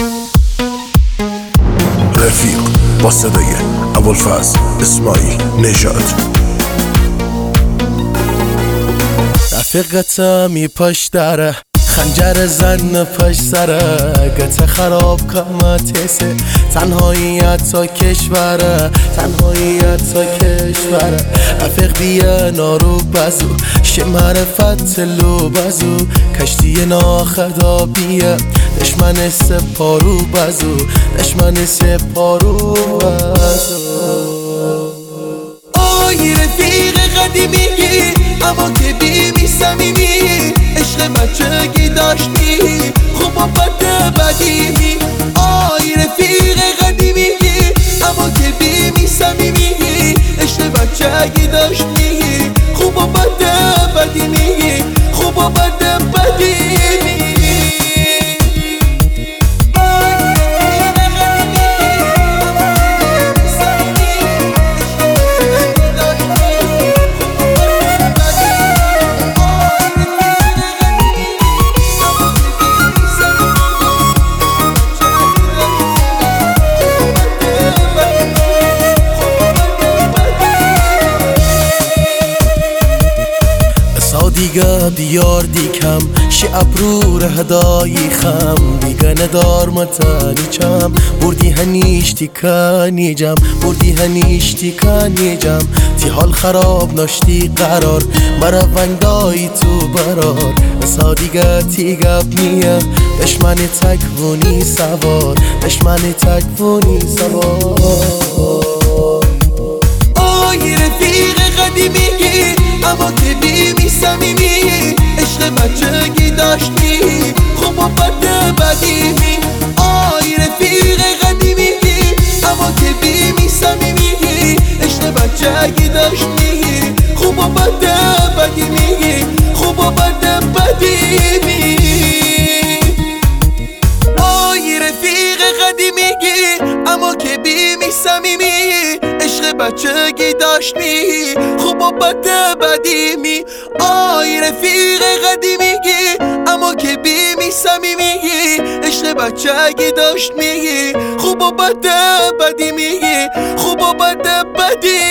رفیق با صدای ابوالفضل اسماعیل نژاد. رفیقتمی پشت دره خنجر زن پشت سره گت خراب کامتیسه تنهاییت تا کشوره تنهاییت تا کشوره رفیق بیا نارو بزو شمر فتلو بزو کشتی ناخدا بیا دشمن سپارو بزو دشمن سپارو بزو. آی رفیق قدیمی اما که بیمی صمیمی عشق بچگی داشتی خوب و بد بدیمی. آی رفیق قدیمی اما که بیمی صمیمی عشق بچگی داشتی خوب و بد بدیمی خوب و بد بدیمی. دیگه بیار دیکم شی ابرو هدایی خم دیگه ندار متانی چم بردی هنیشتی کنی جم بردی هنیشتی کنی جم تی حال خراب ناشتی قرار مرا ونگای تو برار بسا دیگه تیگب نیه دشمن تکونی سوار دشمن تکونی سوار. آی رفیق قدیمی اما که بیمی صمیمی عشق بچگی داشتی خوب و بد بدیمی. آی رفیق قدیمی اما که بیمی صمیمی عشق بچگی داشتی خوب و بد بدیمی خوب و بد بدیمی. آی رفیق قدیمی اما که بیمی صمیمی عشق بچگی داشتی خوب و بد بدیمی. آی رفیق قدیمی اما که بیمی صمیمی عشق بچگی داشتی خوب و بد بدیمی خوب و بد بدیمی.